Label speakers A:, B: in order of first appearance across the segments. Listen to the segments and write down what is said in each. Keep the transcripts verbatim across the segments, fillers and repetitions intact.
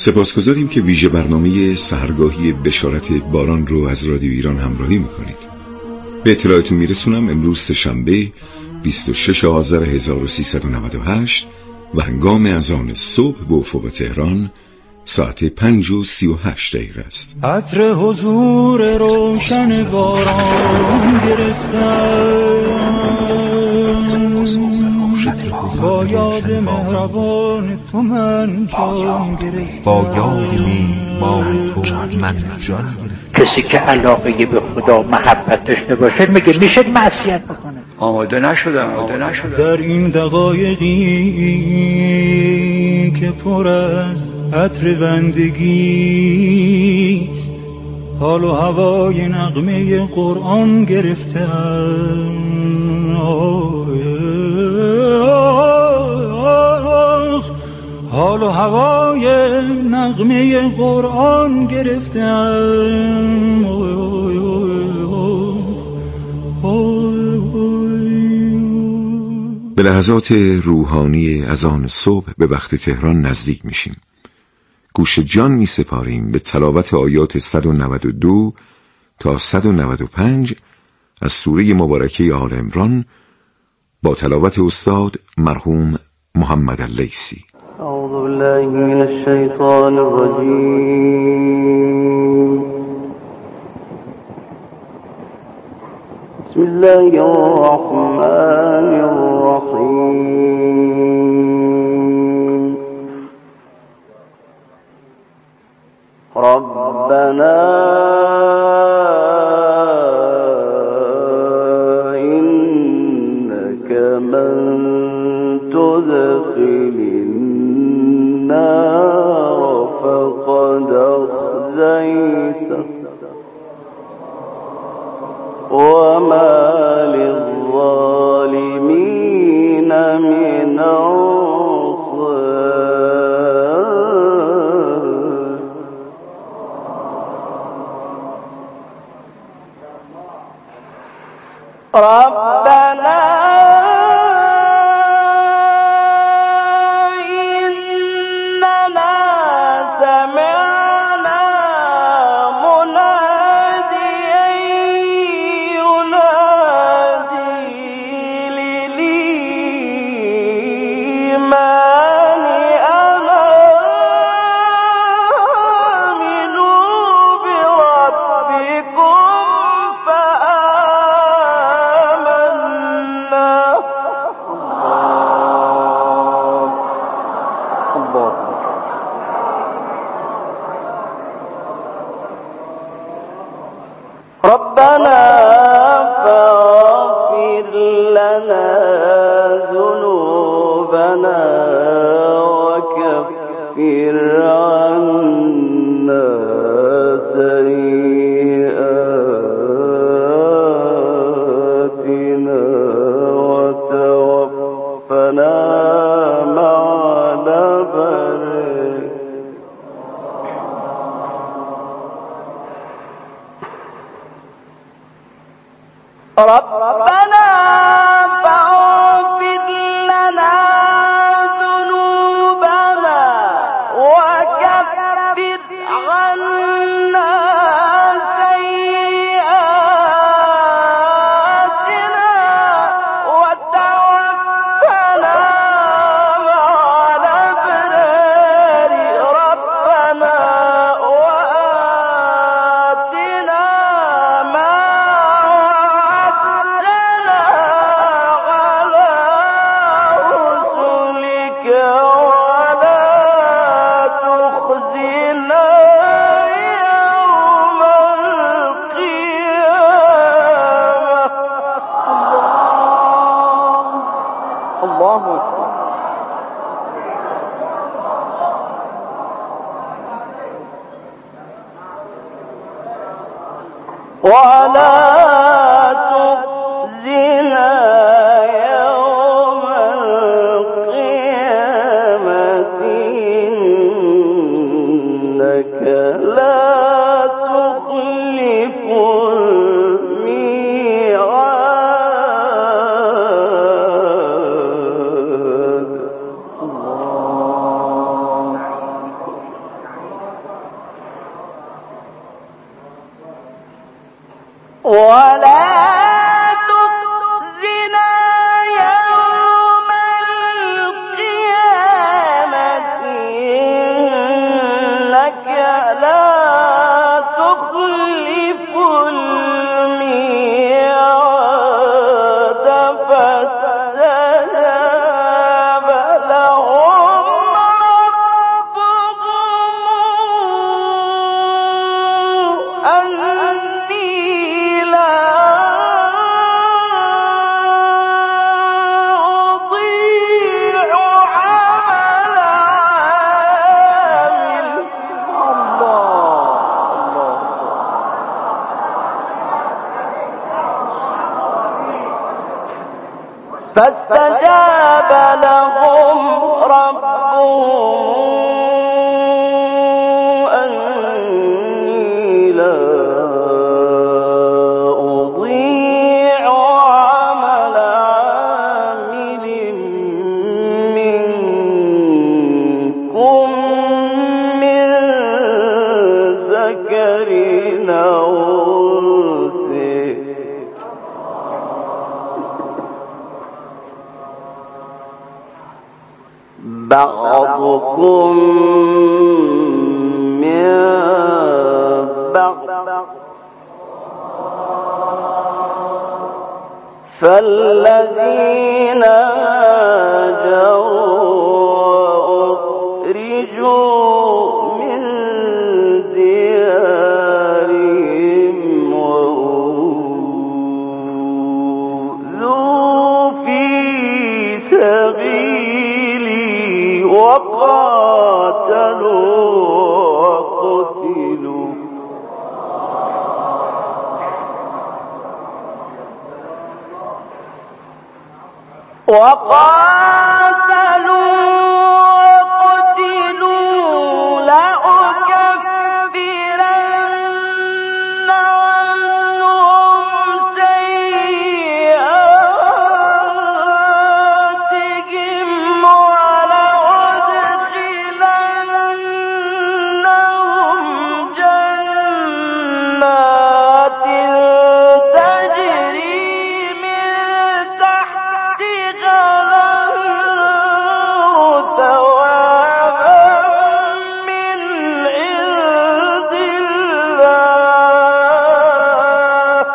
A: سپاسگزاریم که ویژه برنامه سحرگاهی بشارت باران رو از رادیو ایران همراهی میکنید. به اطلاعتون میرسونم امروز سه‌شنبه بیست و شش آذر هزار و سیصد و نود و هشت و هنگام اذان صبح به افق تهران ساعت پنج و سی و هشت دقیقه است.
B: عطر حضور روشن باران گرفتم، با یاد مهربان تو من جان گرفتم،
C: با یاد میهمان تو من جان گرفتم.
D: کسی که علاقه به خدا محبت داشته باشه میگه میشه معصیت بکنه.
E: آماده نشدم آماده نشدم
B: در این دقایقی که پر از عطر بندگیست، حال و هوای نغمه قرآن گرفتم، حال و هوای نغمه قرآن گرفتم.
A: به لحظات روحانی اذان صبح به وقت تهران نزدیک میشیم. گوش جان می سپاریم به تلاوت آیات صد و نود و دو تا صد و نود و پنج از سوره مبارکه آل عمران با تلاوت استاد مرحوم محمد اللیثی.
F: اعوذ بالله من الشیطان الرجیم. بسم الله الرحمن الرحیم. ربنا إنك من تدخل النار فقد أخزيته وما للظالمين من ربنا إننا سمعنا مناديا ينادي للإيمان أن آمنوا بربكم ربنا فاغفر لنا ذنوبنا وكفر عنا سيئاتنا وتوفنا مع الأبرار. ربنا فاغفر لنا ذنوبنا وكفر عنا سيئاتنا وتوفنا مع الأبرار. ربنا وآتنا ما ولا تخزنا يوم القيامة إنك لا تخلف الميعاد. فاستجاب لهم ربهم أني لا أضيع عمل عامل منكم من ذكر أو أنثى بعضكم من بعض فالذين هاجروا وأخرجوا من ديارهم وأوذوا في سبيلي وقاتلوا وقتلوا وقاتلوا وقتلوا لأكفرن عنهم سيئاتهم ولأدخلنهم جنات تجري من تحتها الأنهار ثوابا من عند الله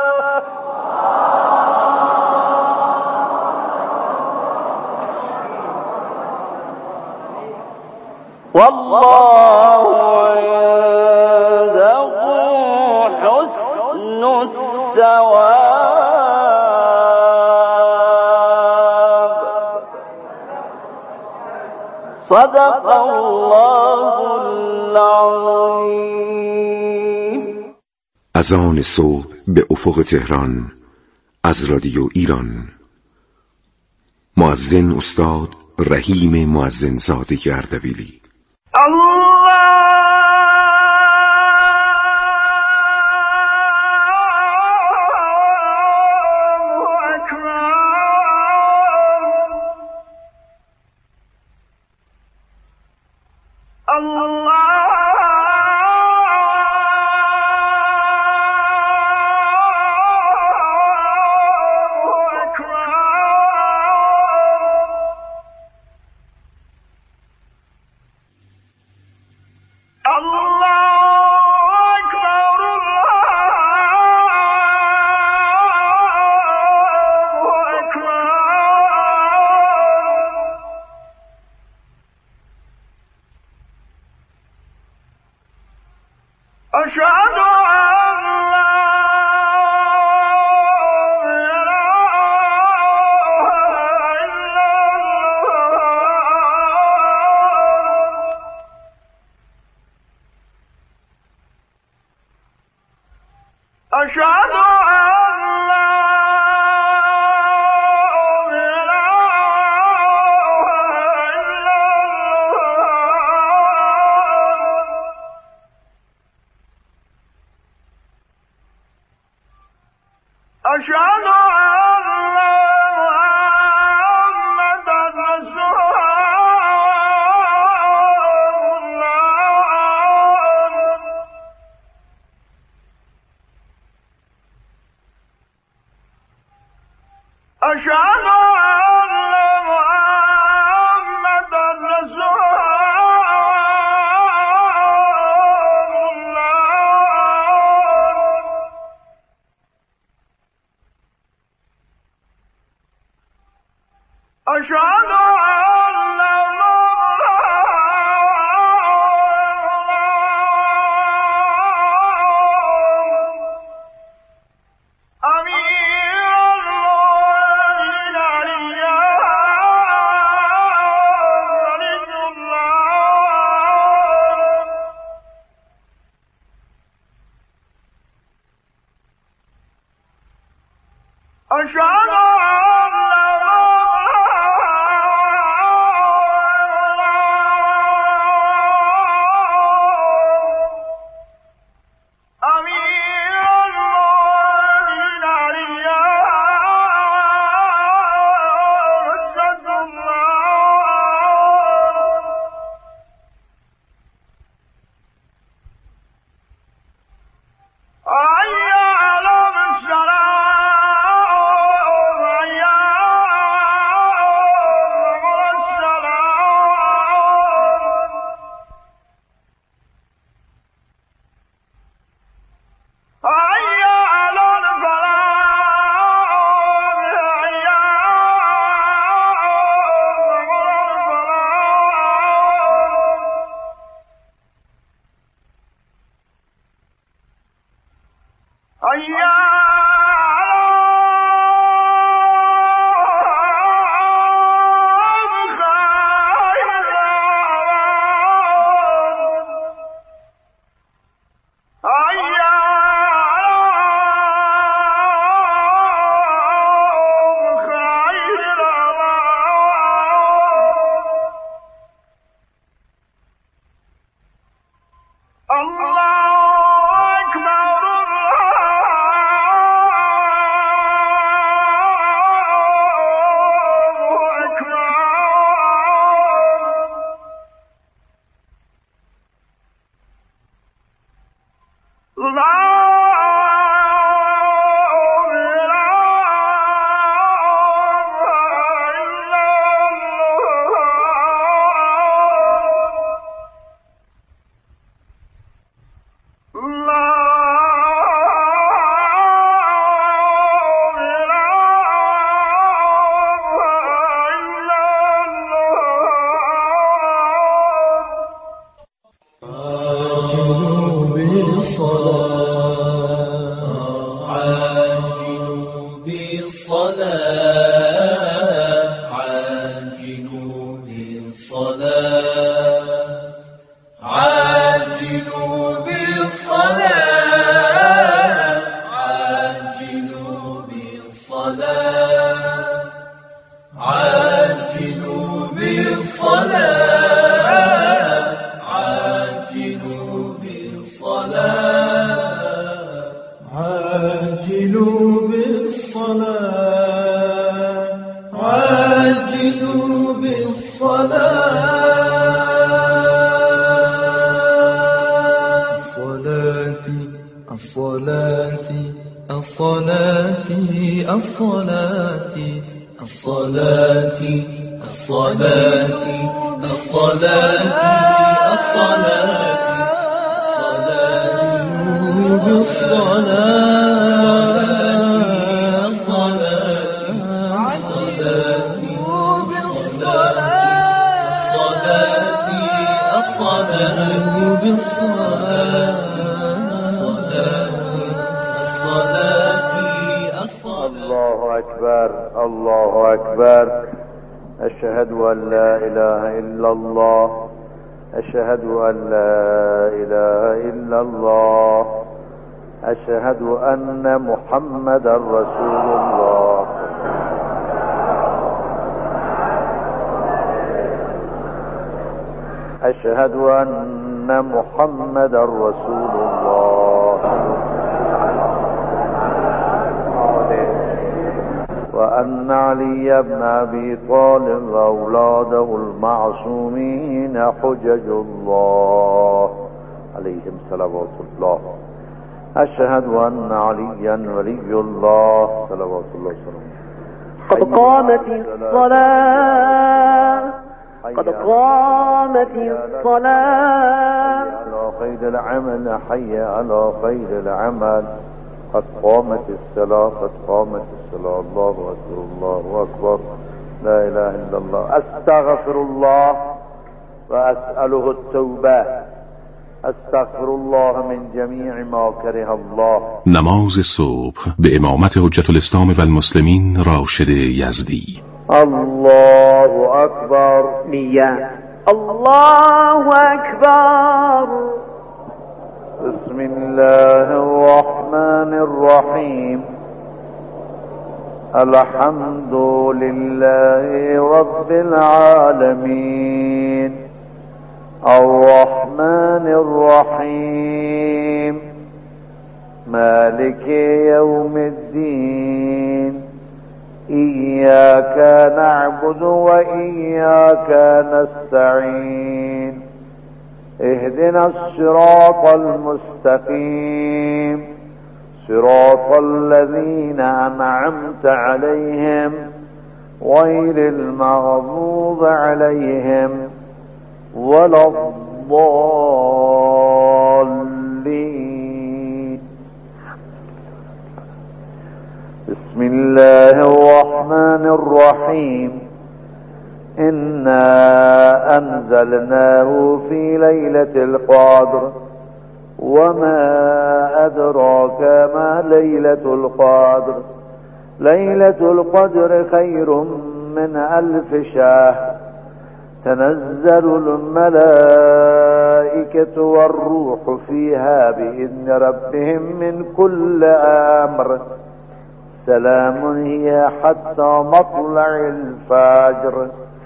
F: والله عنده حسن الثواب صدق الله العظيم.
A: از آن صبح به افق تهران از رادیو ایران. مؤذن استاد رحیم مؤذن زاده اردبیلی.
F: أشهد أن لا إله إلا الله أشهد أشهد أشهد أن محمدا رسول الله
G: عجلوا بالصلاة عجلوا بالصلاة عجلوا بالصلاة عجلوا بالصلاة عجلوا بالصلاة عجلوا بالصلاة الصلاة الصلاة الصلاة الصلاة الصلاة الصلاة
H: الله أكبر الله أكبر أشهد أن لا إله إلا الله أشهد أن لا إله إلا الله أشهد أن محمدا رسول الله أشهد أن محمدا رسول الله وأن علي بن أبي طالب وأولاده المعصومين حجج الله عليهم صلوات الله أشهد أن عليا ولي الله صلوات الله وسلامه
I: قد قامت الصلاة قد قامت الصلاة
H: على خير العمل حي على خير العمل قد قامت الصلاة قد قامت الصلاة الله أكبر الله أكبر لا إله إلا الله أستغفر الله وأسأله التوبة أستغفر الله من جميع ما كره الله.
J: نماز صبح به امامت حجت الاسلام و المسلمین راشد یزدی.
H: الله أكبر.
I: نیت. الله أكبر.
H: بسم الله الرحمن الرحيم. الحمد لله رب العالمين الرحمن الرحيم مالك يوم الدين إياك نعبد وإياك نستعين اهدنا الصراط المستقيم صراط الذين أنعمت عليهم غير المغضوب عليهم ولا الضالين. بسم الله الرحمن الرحيم. إنا أنزلناه في ليلة القدر وما أدراك ما ليلة القدر ليلة القدر خير من ألف شهر تنزل الملائكة والروح فيها بإذن ربهم من كل أمر سلام هي حتى مطلع الفجر.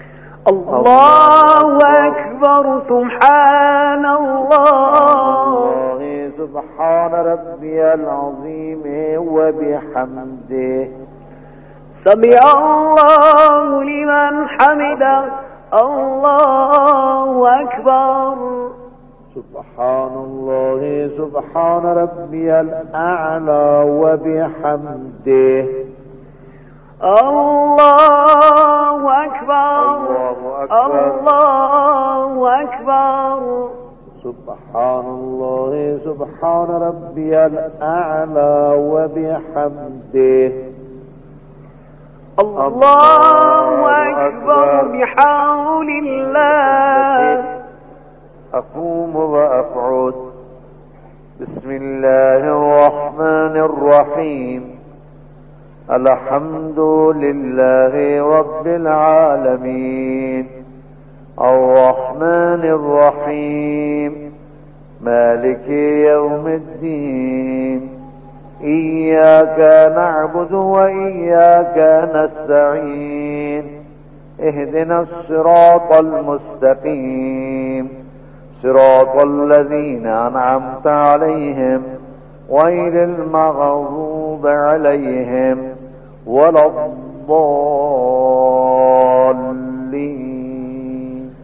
I: الله أكبر. سبحان الله.
H: سبحان ربي العظيم وبحمده.
I: سمع الله لمن حمده. الله أكبر.
H: سبحان الله سبحان ربي الأعلى وبحمده.
I: الله أكبر. الله أكبر.
H: سبحان الله سبحان ربي الأعلى وبحمده.
I: الله أكبر بحول الله.
H: أقوم وأقعد. بسم الله الرحمن الرحيم. الحمد لله رب العالمين الرحمن الرحيم مالك يوم الدين إياك نعبد وإياك نستعين اهدنا الصراط المستقيم صراط الذين أنعمت عليهم غير المغضوب عليهم ولا الضالين.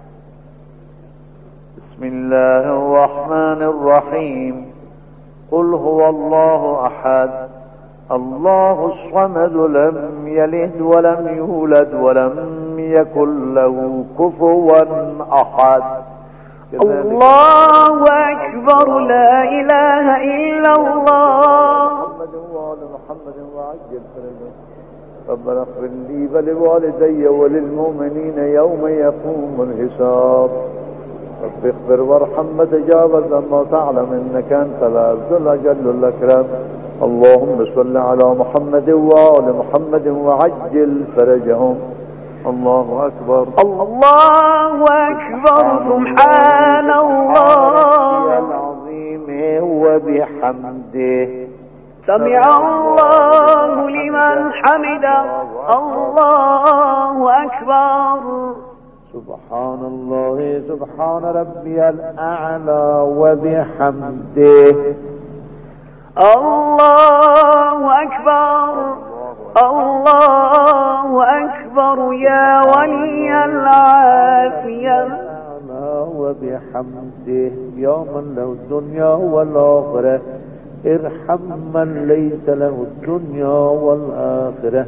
H: بسم الله الرحمن الرحيم قل هو الله أحد الله الصمد لم يلد ولم يولد ولم يكن له كفوا أحد.
I: الله أكبر لا إله إلا الله.
H: محمد وآل محمد وعجل فرجهم ربنا اغفر لي ولوالدي وللمؤمنين يوم يقوم الحساب. رب اغفر وارحم وتجاوز ما تعلم انك انت العز الجل الاكرم. اللهم صل على محمد وآل محمد وعجل فرجهم. الله أكبر
I: الله أكبر سبحان الله
H: العظيم وبحمده
I: سمع الله لمن حمده. الله أكبر.
H: سبحان الله سبحان ربي الأعلى وبحمده.
I: الله أكبر الله أكبر يا ولي العافية.
H: وبحمده يا من له الدنيا والآخرة ارحم من ليس له الدنيا والآخرة.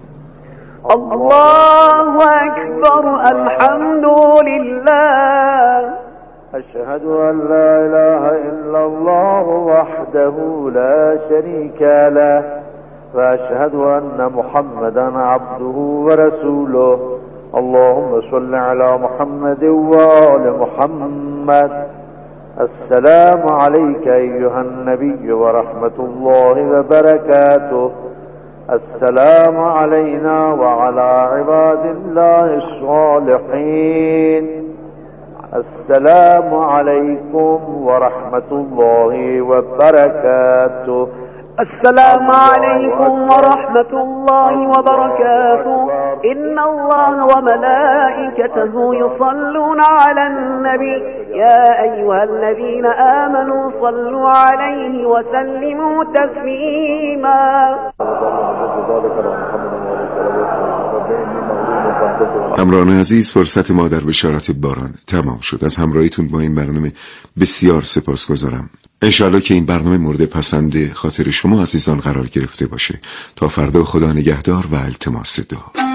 I: الله أكبر الحمد لله.
H: أشهد أن لا إله إلا الله وحده لا شريك له وأشهد أن محمدا عبده ورسوله. اللهم صل على محمد وآل محمد. السلام عليك أيها النبي ورحمة الله وبركاته. السلام علينا وعلى عباد الله الصالحين. السلام عليكم ورحمة الله وبركاته.
I: السلام عليكم ورحمة الله وبركاته. إن الله وملائكته يصلون على النبي يا أيها الذين آمنوا صلوا عليه وسلموا تسليما.
A: همراهان عزیز، فرصت ما در بشارت باران تمام شد. از همراهیتون با این برنامه بسیار سپاسگزارم. انشاءالله که این برنامه مورد پسند خاطر شما عزیزان قرار گرفته باشه. تا فردا خدا نگهدار و التماس دعا.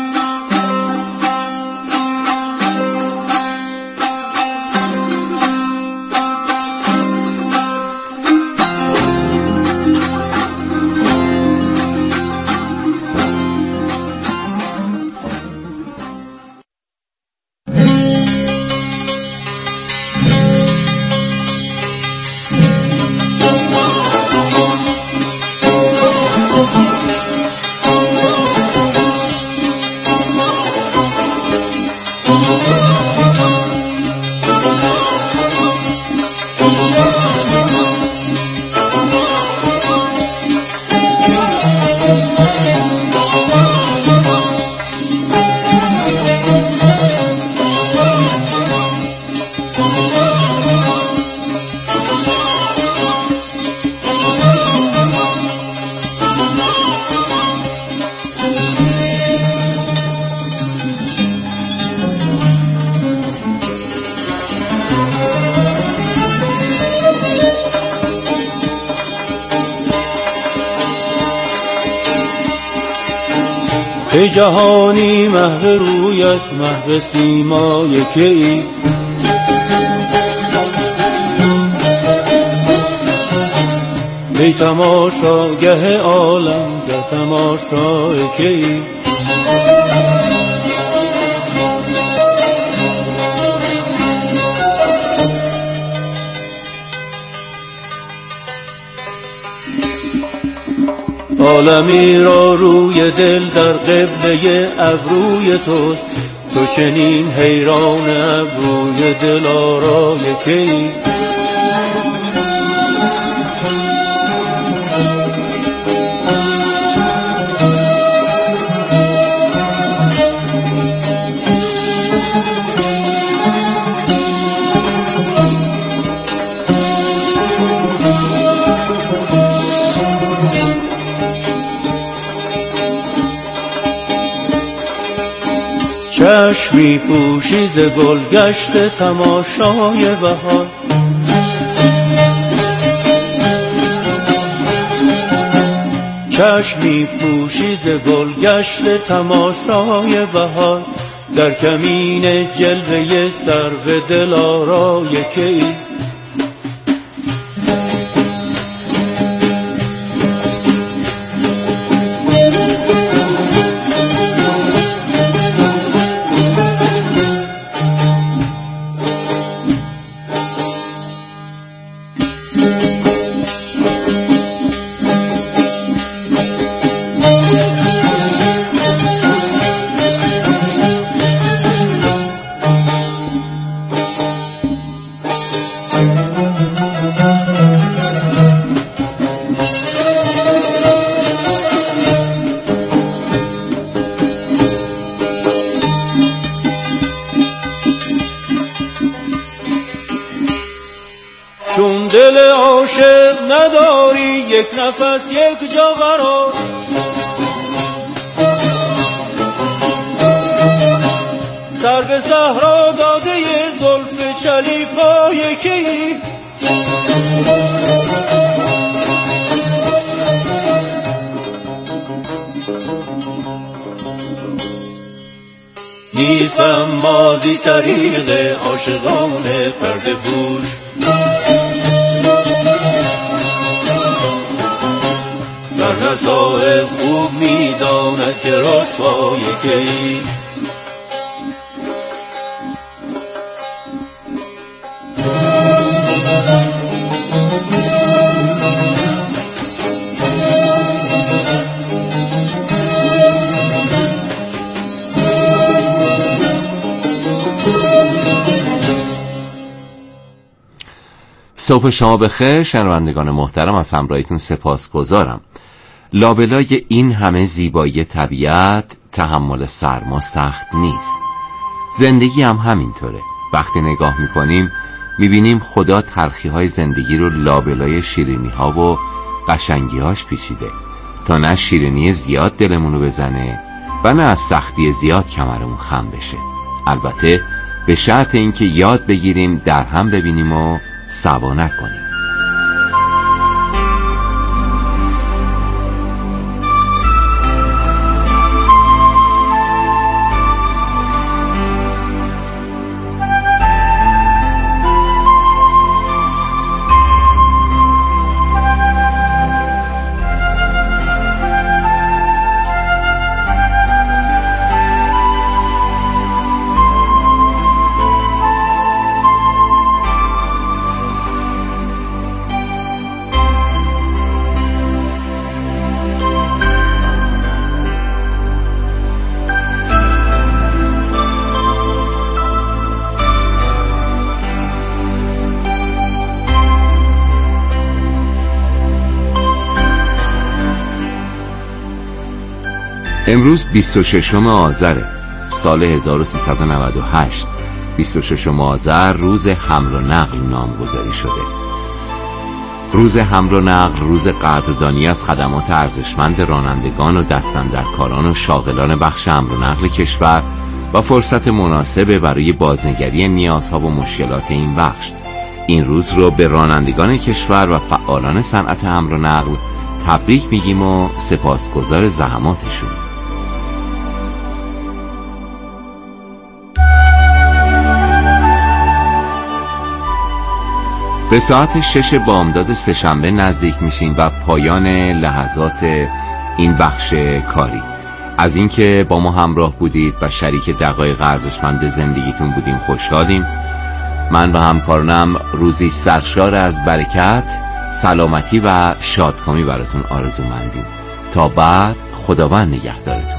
B: ای جهانی محو رویت محو سیمای کی، ای تماشاگه عالم گه تماشای کی، عالمی را روی دل در قبله ابروی توست، تو چنین حیران ابروی دلارای کی. چشمی پوشید گل گشت تماشای بهار، چشمی پوشید گل گشت تماشای بهار، در کمین جلوه سرو دلارای کی. چون دل عاشق نداری یک نفس یک جا قرار، سر به صحرا داده زلف چلیپای کی. نیستم مازی طریق عاشقان پرده پوش، در نصایح خوب میداند که رسوای کی.
K: صبح شما بخیر شنوندگان محترم، از همراهیتون سپاسگزارم. لابلای این همه زیبایی طبیعت تحمل سرما سخت نیست. زندگی هم همینطوره. وقتی نگاه میکنیم میبینیم خدا تلخی های زندگی رو لابلای شیرینی ها و قشنگی هاش پیچیده تا نه شیرینی زیاد دلمون رو بزنه و نه از سختی زیاد کمرمون خم بشه. البته به شرط اینکه یاد بگیریم در هم ببینیم و سوا نکنیم. امروز بیست و ششم آذر سال هزار و سیصد و نود و هشت. بیست و ششم آذر روز حمل و نقل نامگذاری شده. روز حمل و نقل روز قدردانی از خدمات ارزشمند رانندگان و دستاندرکاران و شاغلان بخش حمل و نقل کشور و فرصت مناسب برای بازنگری نیازها و مشکلات این بخش. این روز رو به رانندگان کشور و فعالان صنعت حمل و نقل تبریک میگیم و سپاسگزار زحماتشون. به ساعت شش بامداد سه‌شنبه نزدیک میشیم و پایان لحظات این بخش کاری. از اینکه با ما همراه بودید و شریک دقایق ارزشمند زندگیتون بودیم خوشحالیم. من و همکارانم روزی سرشار از برکت، سلامتی و شادکامی براتون آرزومندیم. تا بعد، خداوند نگهدارتون.